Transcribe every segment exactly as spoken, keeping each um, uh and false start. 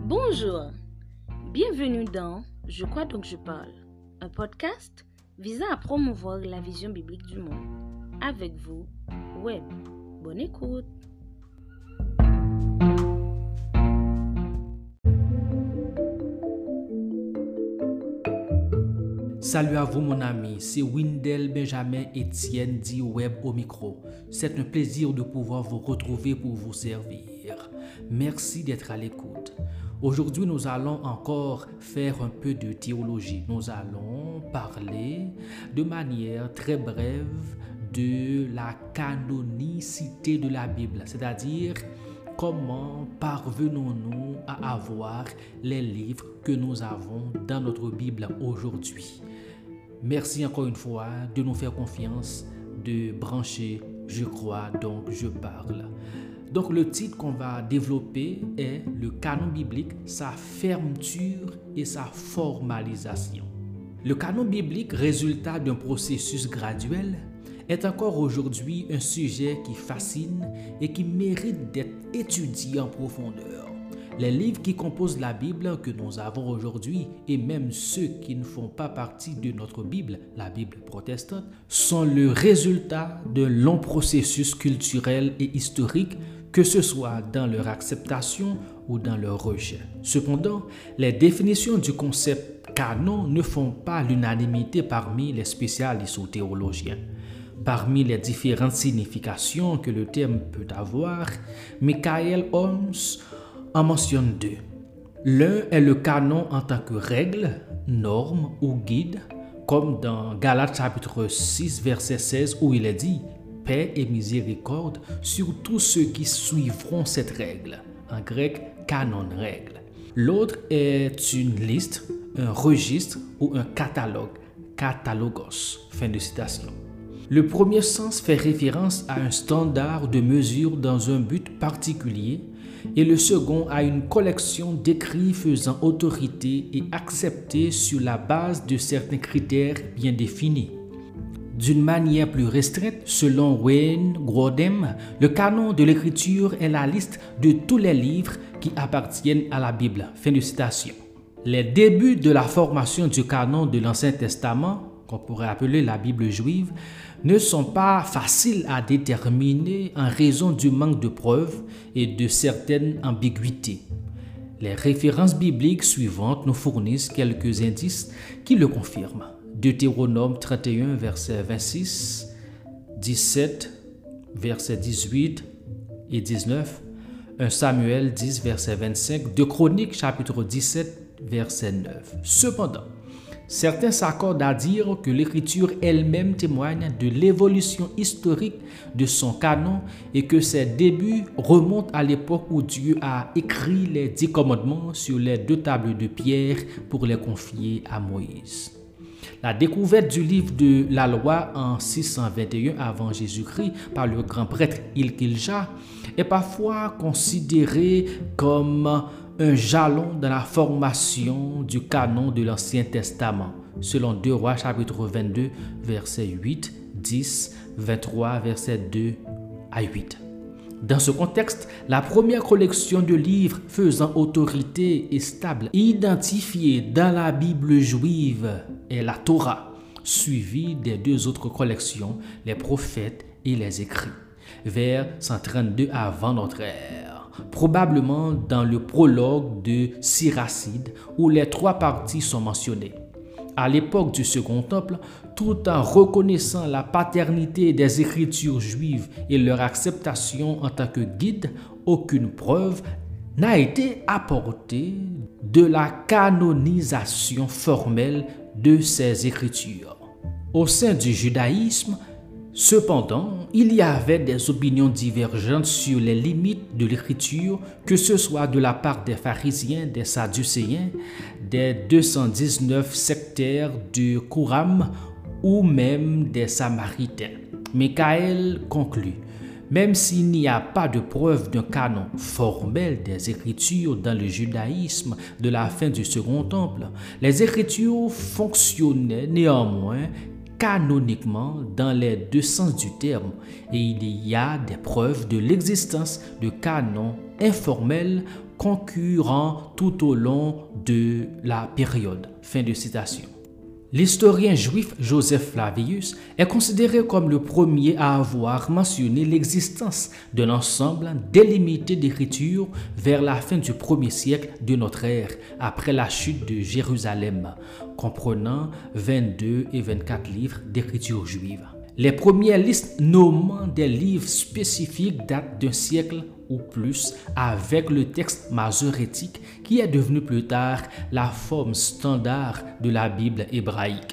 Bonjour, bienvenue dans Je crois donc je parle, un podcast visant à promouvoir la vision biblique du monde. Avec vous, Web. Bonne écoute. Salut à vous mon ami, c'est Windel Benjamin Etienne dit Web au micro. C'est un plaisir de pouvoir vous retrouver pour vous servir. Merci d'être à l'écoute. Aujourd'hui, nous allons encore faire un peu de théologie. Nous allons parler de manière très brève de la canonicité de la Bible, c'est-à-dire comment parvenons-nous à avoir les livres que nous avons dans notre Bible aujourd'hui. Merci encore une fois de nous faire confiance, de brancher, je crois, donc je parle. Donc le titre qu'on va développer est le canon biblique, sa fermeture et sa formalisation. Le canon biblique, résultat d'un processus graduel, est encore aujourd'hui un sujet qui fascine et qui mérite d'être étudié en profondeur. Les livres qui composent la Bible que nous avons aujourd'hui, et même ceux qui ne font pas partie de notre Bible, la Bible protestante, sont le résultat d'un long processus culturel et historique, que ce soit dans leur acceptation ou dans leur rejet. Cependant, les définitions du concept canon ne font pas l'unanimité parmi les spécialistes ou théologiens. Parmi les différentes significations que le terme peut avoir, Michael Holmes en mentionne deux. L'un est le canon en tant que règle, norme ou guide, comme dans Galates chapitre six, verset seize, où il est dit « Paix et miséricorde sur tous ceux qui suivront cette règle », en grec « canon règle ». L'autre est une liste, un registre ou un catalogue, catalogos. Fin de citation. Le premier sens fait référence à un standard de mesure dans un but particulier et le second à une collection d'écrits faisant autorité et acceptés sur la base de certains critères bien définis. D'une manière plus restreinte, selon Wayne Grudem, le canon de l'écriture est la liste de tous les livres qui appartiennent à la Bible. Fin de citation. Les débuts de la formation du canon de l'Ancien Testament, qu'on pourrait appeler la Bible juive, ne sont pas faciles à déterminer en raison du manque de preuves et de certaines ambiguïtés. Les références bibliques suivantes nous fournissent quelques indices qui le confirment. Deutéronome trente et un, verset vingt-six, dix-sept, verset dix-huit et dix-neuf, premier Samuel dix, verset vingt-cinq, deux Chroniques, chapitre dix-sept, verset neuf. Cependant, certains s'accordent à dire que l'écriture elle-même témoigne de l'évolution historique de son canon et que ses débuts remontent à l'époque où Dieu a écrit les dix commandements sur les deux tables de pierre pour les confier à Moïse. La découverte du livre de la loi en six cent vingt et un avant Jésus-Christ par le grand prêtre Hilkilja est parfois considérée comme un jalon dans la formation du canon de l'Ancien Testament, selon deux Rois chapitre vingt-deux, versets huit, dix, vingt-trois, versets deux à huit. Dans ce contexte, la première collection de livres faisant autorité et stable identifiée dans la Bible juive est la Torah, suivie des deux autres collections, les prophètes et les écrits, vers cent trente-deux avant notre ère. Probablement dans le prologue de Siracide où les trois parties sont mentionnées. À l'époque du Second Temple, tout en reconnaissant la paternité des Écritures juives et leur acceptation en tant que guide, aucune preuve n'a été apportée de la canonisation formelle de ces Écritures. Au sein du judaïsme, cependant, il y avait des opinions divergentes sur les limites de l'écriture, que ce soit de la part des pharisiens, des sadducéens, des deux cent dix-neuf sectaires du Qumran ou même des samaritains. Michael conclut: même s'il n'y a pas de preuve d'un canon formel des Écritures dans le judaïsme de la fin du Second Temple, les Écritures fonctionnaient néanmoins canoniquement dans les deux sens du terme, et il y a des preuves de l'existence de canons informels concurrents tout au long de la période. Fin de citation. L'historien juif Joseph Flavius est considéré comme le premier à avoir mentionné l'existence d'un ensemble délimité d'écritures vers la fin du premier siècle de notre ère, après la chute de Jérusalem, comprenant vingt-deux et vingt-quatre livres d'écriture juive. Les premières listes nommant des livres spécifiques datent d'un siècle ou plus, avec le texte masorétique qui est devenu plus tard la forme standard de la Bible hébraïque.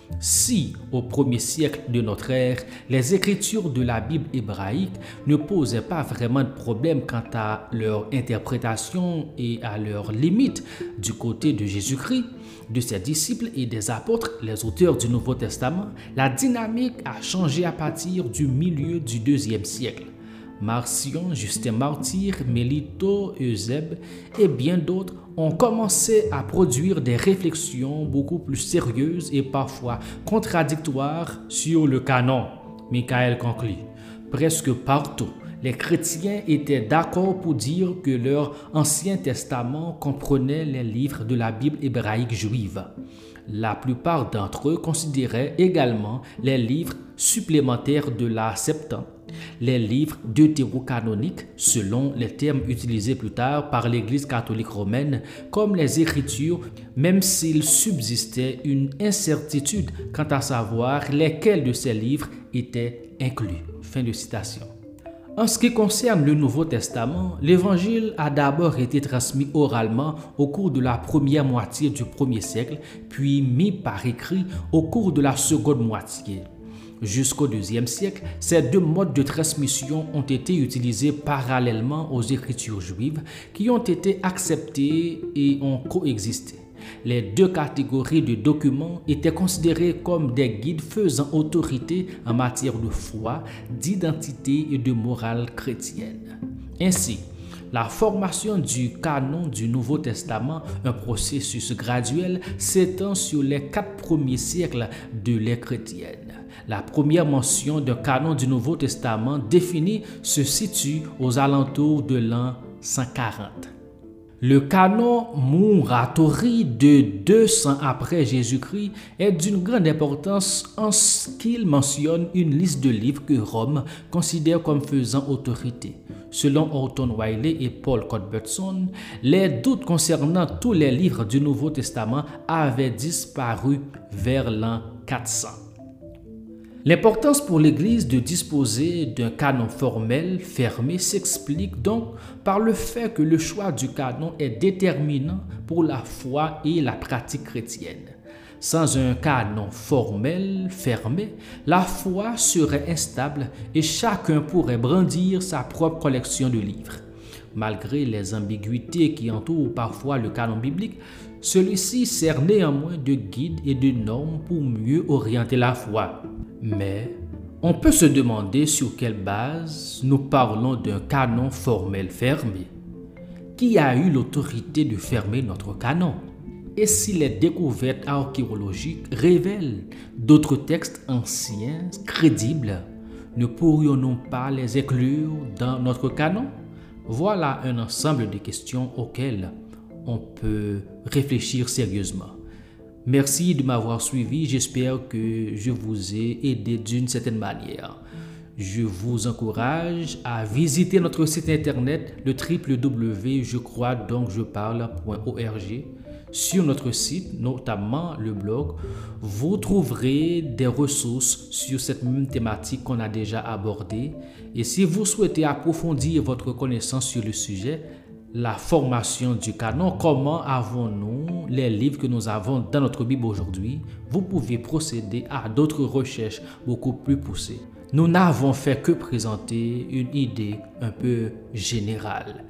Si, au premier siècle de notre ère, les écritures de la Bible hébraïque ne posaient pas vraiment de problème quant à leur interprétation et à leurs limites du côté de Jésus-Christ, de ses disciples et des apôtres, les auteurs du Nouveau Testament, la dynamique a changé à partir du milieu du deuxième siècle. Marcion, Justin Martyr, Mélito, Eusèbe et bien d'autres ont commencé à produire des réflexions beaucoup plus sérieuses et parfois contradictoires sur le canon. Michael conclut. Presque partout, les chrétiens étaient d'accord pour dire que leur Ancien Testament comprenait les livres de la Bible hébraïque juive. La plupart d'entre eux considéraient également les livres supplémentaires de la Septante, les livres deutérocanoniques, selon les termes utilisés plus tard par l'Église catholique romaine, comme les Écritures, même s'il subsistait une incertitude quant à savoir lesquels de ces livres étaient inclus. Fin de citation. En ce qui concerne le Nouveau Testament, l'Évangile a d'abord été transmis oralement au cours de la première moitié du premier siècle, puis mis par écrit au cours de la seconde moitié. Jusqu'au deuxième siècle, ces deux modes de transmission ont été utilisés parallèlement aux Écritures juives qui ont été acceptées et ont coexisté. Les deux catégories de documents étaient considérées comme des guides faisant autorité en matière de foi, d'identité et de morale chrétienne. Ainsi, la formation du canon du Nouveau Testament, un processus graduel, s'étend sur les quatre premiers siècles de l'ère chrétienne. La première mention d'un canon du Nouveau Testament défini se situe aux alentours de l'an cent quarante. Le canon Muratori de deux cents après Jésus-Christ est d'une grande importance en ce qu'il mentionne une liste de livres que Rome considère comme faisant autorité. Selon Orton Wiley et Paul Cuthbertson, les doutes concernant tous les livres du Nouveau Testament avaient disparu vers l'an quatre cents. L'importance pour l'Église de disposer d'un canon formel fermé s'explique donc par le fait que le choix du canon est déterminant pour la foi et la pratique chrétienne. Sans un canon formel fermé, la foi serait instable et chacun pourrait brandir sa propre collection de livres. Malgré les ambiguïtés qui entourent parfois le canon biblique, celui-ci sert néanmoins de guide et de norme pour mieux orienter la foi. Mais on peut se demander sur quelle base nous parlons d'un canon formel fermé. Qui a eu l'autorité de fermer notre canon? Et si les découvertes archéologiques révèlent d'autres textes anciens, crédibles, ne pourrions-nous pas les inclure dans notre canon? Voilà un ensemble de questions auxquelles on peut réfléchir sérieusement. Merci de m'avoir suivi, j'espère que je vous ai aidé d'une certaine manière. Je vous encourage à visiter notre site internet le w w w point je crois donc je parle point org. Sur notre site, notamment le blog, vous trouverez des ressources sur cette même thématique qu'on a déjà abordée. Et si vous souhaitez approfondir votre connaissance sur le sujet, la formation du canon, comment avons-nous les livres que nous avons dans notre Bible aujourd'hui, vous pouvez procéder à d'autres recherches beaucoup plus poussées. Nous n'avons fait que présenter une idée un peu générale.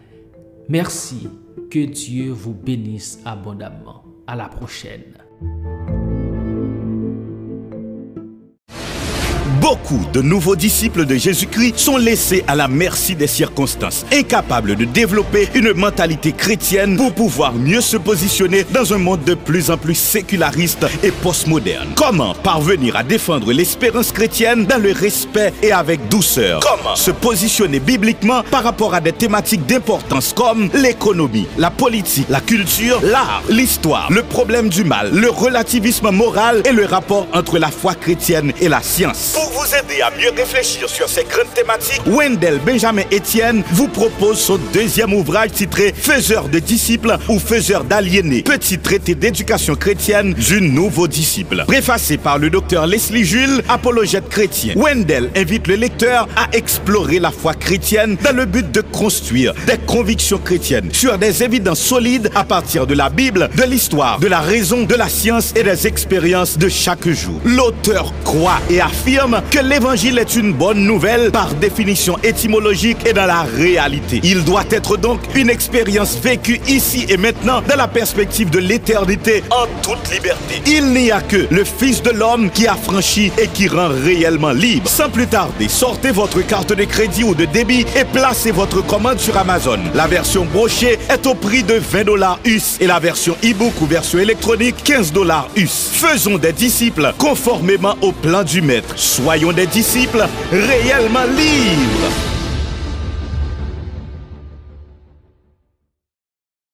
Merci, que Dieu vous bénisse abondamment. À la prochaine. Beaucoup de nouveaux disciples de Jésus-Christ sont laissés à la merci des circonstances, incapables de développer une mentalité chrétienne pour pouvoir mieux se positionner dans un monde de plus en plus séculariste et postmoderne. Comment parvenir à défendre l'espérance chrétienne dans le respect et avec douceur? Comment se positionner bibliquement par rapport à des thématiques d'importance comme l'économie, la politique, la culture, l'art, l'histoire, le problème du mal, le relativisme moral et le rapport entre la foi chrétienne et la science? Pour vous aider à mieux réfléchir sur ces grandes thématiques, Wendell Benjamin Etienne vous propose son deuxième ouvrage titré Faiseur de disciples ou Faiseur d'aliénés, petit traité d'éducation chrétienne du nouveau disciple. Préfacé par le docteur Leslie Jules, apologète chrétien, Wendell invite le lecteur à explorer la foi chrétienne dans le but de construire des convictions chrétiennes sur des évidences solides à partir de la Bible, de l'histoire, de la raison, de la science et des expériences de chaque jour. L'auteur croit et affirme que l'évangile est une bonne nouvelle par définition étymologique et dans la réalité. Il doit être donc une expérience vécue ici et maintenant dans la perspective de l'éternité en toute liberté. Il n'y a que le Fils de l'homme qui affranchit et qui rend réellement libre. Sans plus tarder, sortez votre carte de crédit ou de débit et placez votre commande sur Amazon. La version brochée est au prix de vingt dollars U S et la version e-book ou version électronique quinze dollars U S. Faisons des disciples conformément au plan du Maître. Soyons des disciples réellement libres.